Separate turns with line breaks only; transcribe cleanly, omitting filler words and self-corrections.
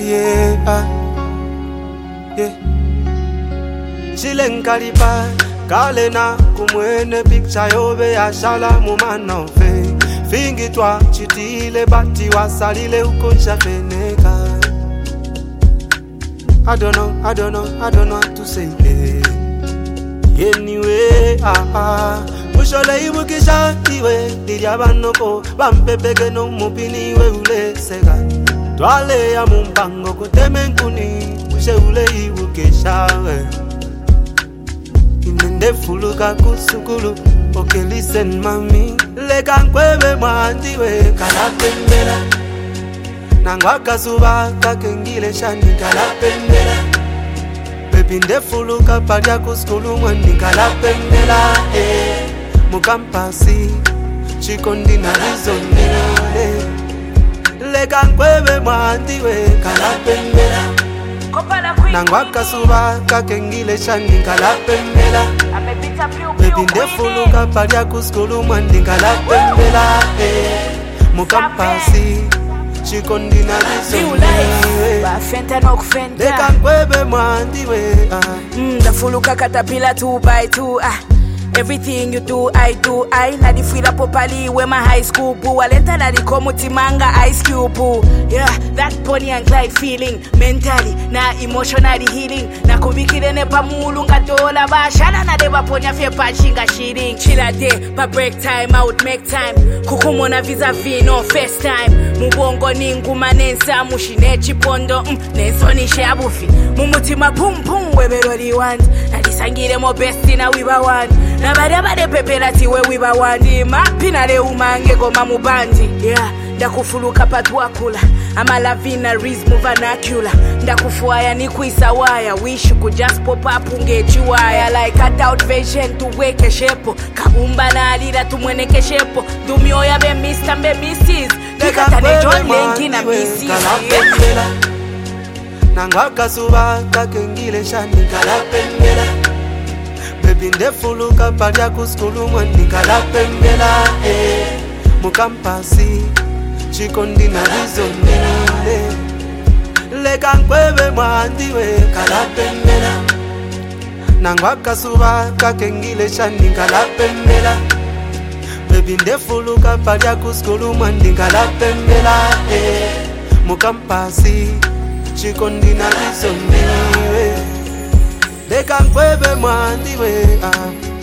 yeah, yeah. Chileng kalipa kalena kumwene picture yobe ya shala mumano fe. Fingi twa chitile bati wasalile ukoncha feneka. I don't know what to say. Anyway, mushole ibukisha iwe diriabanoko bampepeke no mupini we ule sega. Twale ya mumbango kutemenkuni mushe ule ibukisha we. Inende fuluka kusukulu. Okay, listen mami, lega nkwebe mwandiwe kalapembela. Nangwaka suba kakengile shani kalapembela. Baby ndefuluka padia kuskulu mwani kalapembela. Mukampasi, chikondi na rizonele. Lega nkwebe mwandiwe kalapembela. Nangwaka suba kakengile shani kalapembela. Baby ndefuluka padia kuskulu mwani kalapembela. Mukampasi, chikondi na rizonele.
Bafenta no kufenta
Deka nkwebe mwandiwe
Ndafuluka katapila 2x2 Everything you do, I do. I na di feel up popali where my high school boo. Alenta na di komuti manga ice cube boo. Yeah, that Bonnie and Clyde feeling. Mentally, na emotionally healing. Na kubikire ne pamulunga dola ba. Shana na deba ponya fe pachinga shitting. Chilla day, pa break time out, make time. Kukumona vis-a-vis, no first time. Mubongo ningu manensa, mushine chipondo. Nenso ni shabufi. Mumutima pum pum, webero di want. Na disangire mo besti na wiba want. Na bade pepela tiwe wiba wandi. Mapina le umange goma mubandi. Yeah, ndakufuluka patwakula. Ama lavina rizmu vernacular. Ndakufuaya ni kuisa waya. Wish you could just pop up ungechi waya. Like cut out vision tuweke shepo. Kaumba na alira tumweneke shepo. Dumio ya be Mr. be Mrs. Kikata ne John Lenki na Mrs.
Kalapembela. Nangwaka suba kakengile shani kalapembela. Baby ndefuluka padia kuskulu mwani kalapembela. Mukampasi, chikondi na rizonele. Lega nkwebe mwandiwe kalapembela. Nangwaka suba kakengile shani kalapembela. Baby ndefuluka padia kuskulu mwani kalapembela. Mukampasi, chikondi na rizonele. Deka nkwebe mwandiwe